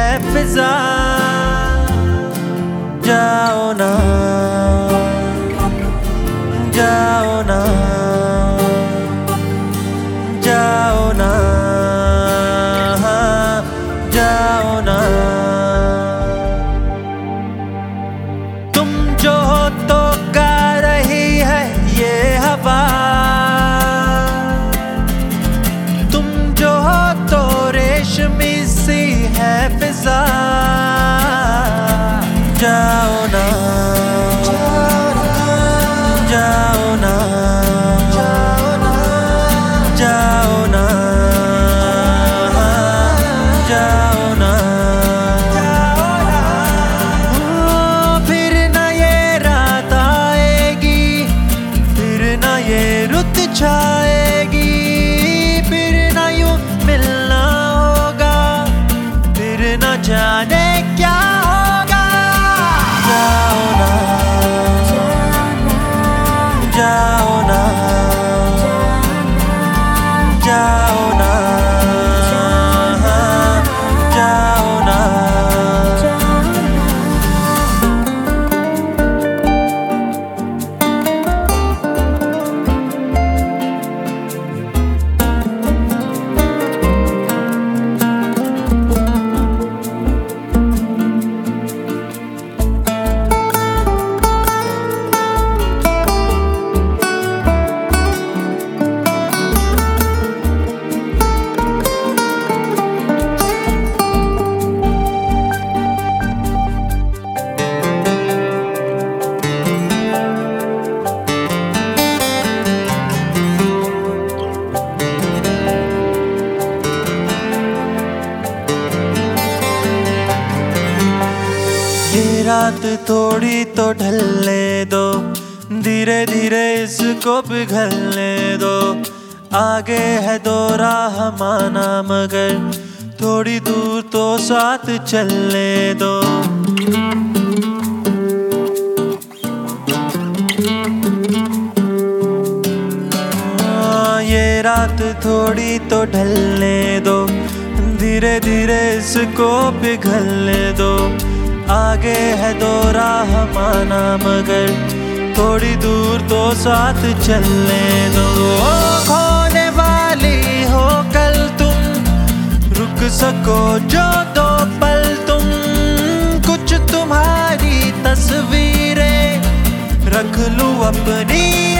फिजा। जाओ ना, जाओ ना, जाओ ना, जाओ ना। तुम जो हो तो गा रही है ये हवा, तुम जो हो तो रेशमी सी है फिजा। जाओ ना, जाओ ना, जाओ ना, जाओ ना, जाओ ना, फिर ना ये रात आएगी, फिर ना ये रुत छाएगी, फिर ना यूं मिलना होगा, फिर ना जाने क्या होगा। जाओ ना, जाओ ना, जाओ ना, जाओ ना। ये रात थोड़ी तो ढलने दो, धीरे धीरे इसको पिघलने दो। आगे है दो राह माना मगर थोड़ी दूर तो साथ चलने दो। ये रात थोड़ी तो ढलने दो, धीरे धीरे इसको पिघलने दो। आगे है दो राह माना मगर थोड़ी दूर तो साथ चलने दो। खोने वाली हो कल तुम, रुक सको जो दो पल तुम। कुछ तुम्हारी तस्वीरें रख लूं अपनी